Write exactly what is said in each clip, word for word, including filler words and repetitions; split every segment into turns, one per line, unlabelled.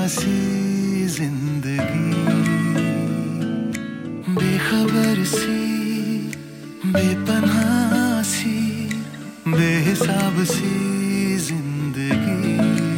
सी जिंदगी, बेखबर सी, बेपनाह सी, बेहिसाब सी जिंदगी।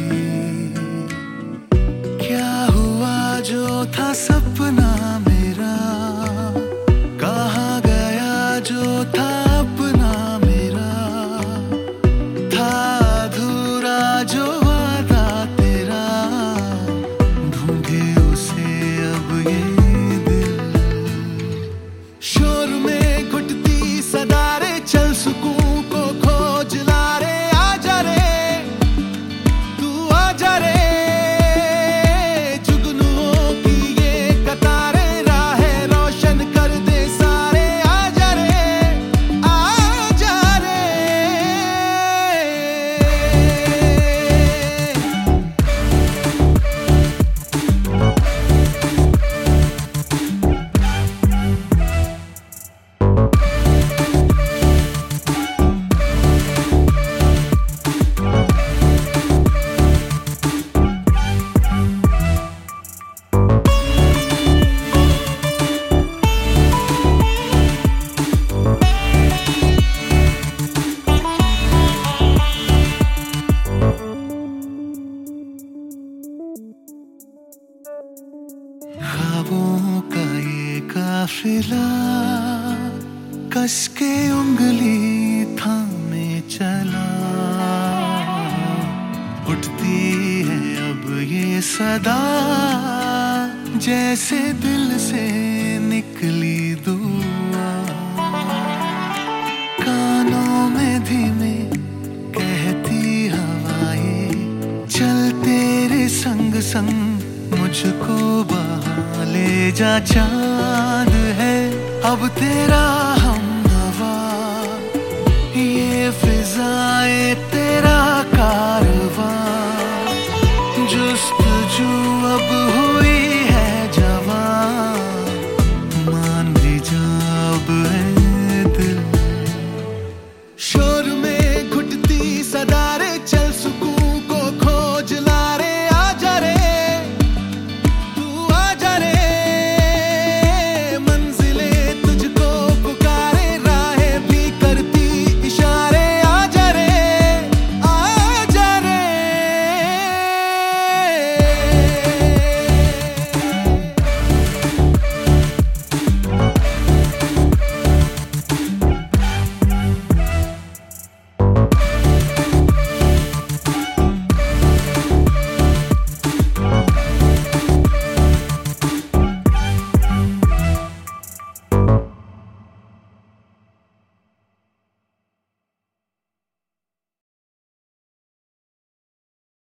क्या हुआ जो था सपना मेरा, कहाँ गया जो था अपना मेरा, था अधूरा जो वादा तेरा, ढूंढे उसे अब ये दिल। शोर में घुटती सदा रे, चल सुकून को खोज ला रे, आजा रे तू आजा रे, जुगनुओं की ये कतारें राहें रोशन कर दे सारे, आजा रे आजा रे। ख्वाबों का ये काफिला कस के उंगली थामे चला, उठती है अब ये सदा जैसे दिल से निकली दुआ। कानों में धीमे कहती हवाएं, चल तेरे संग संग मुझको बहा ले जा, चांद है अब तेरा हमनवा, ये फिजाएं तेरा कारवां, जुस्तजू अब